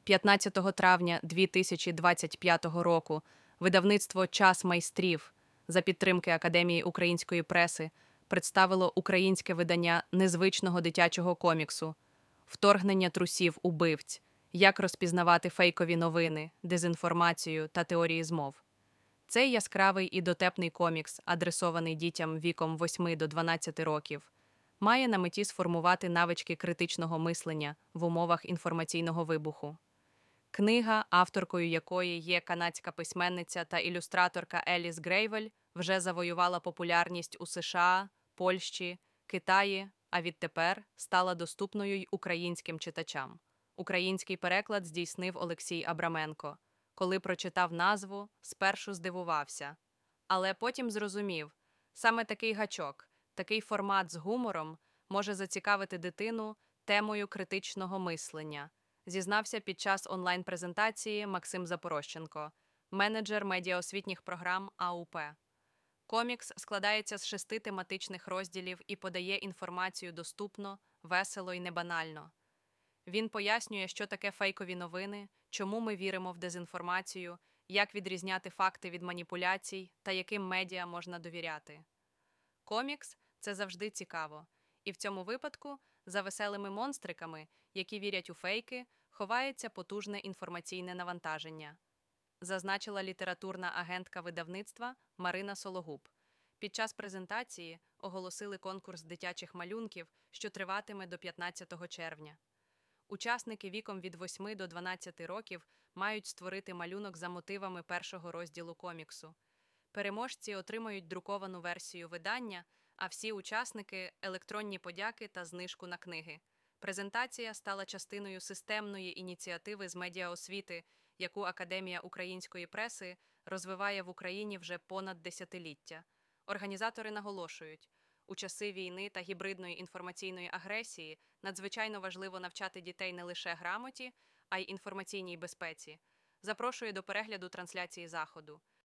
15 травня 2025 року видавництво «Час майстрів» за підтримки Академії української преси представило українське видання незвичного дитячого коміксу «Вторгнення трусів-убивць. Як розпізнавати фейкові новини, дезінформацію та теорії змов». Цей яскравий і дотепний комікс, адресований дітям віком 8 до 12 років, має на меті сформувати навички критичного мислення в умовах інформаційного вибуху. Книга, авторкою якої є канадська письменниця та ілюстраторка Еліс Грейвель, вже завоювала популярність у США, Польщі, Китаї, а відтепер стала доступною й українським читачам. Український переклад здійснив Олексій Абраменко. Коли прочитав назву, спершу здивувався. Але потім зрозумів, саме такий гачок, такий формат з гумором може зацікавити дитину темою критичного мислення, зізнався під час онлайн-презентації Максим Запорожченко, менеджер медіаосвітніх програм АУП. Комікс складається з 6 тематичних розділів і подає інформацію доступно, весело і небанально. Він пояснює, що таке фейкові новини, чому ми віримо в дезінформацію, як відрізняти факти від маніпуляцій та яким медіа можна довіряти. Комікс – це завжди цікаво. І в цьому випадку за веселими монстриками, які вірять у фейки, ховається потужне інформаційне навантаження, зазначила літературна агентка видавництва Марина Сологуб. Під час презентації оголосили конкурс дитячих малюнків, що триватиме до 15 червня. Учасники віком від 8 до 12 років мають створити малюнок за мотивами першого розділу коміксу. Переможці отримають друковану версію видання, а всі учасники – електронні подяки та знижку на книги. Презентація стала частиною системної ініціативи з медіаосвіти, яку Академія української преси розвиває в Україні вже понад десятиліття. Організатори наголошують, у часи війни та гібридної інформаційної агресії надзвичайно важливо навчати дітей не лише грамоті, а й інформаційній безпеці. Запрошує до перегляду трансляції заходу.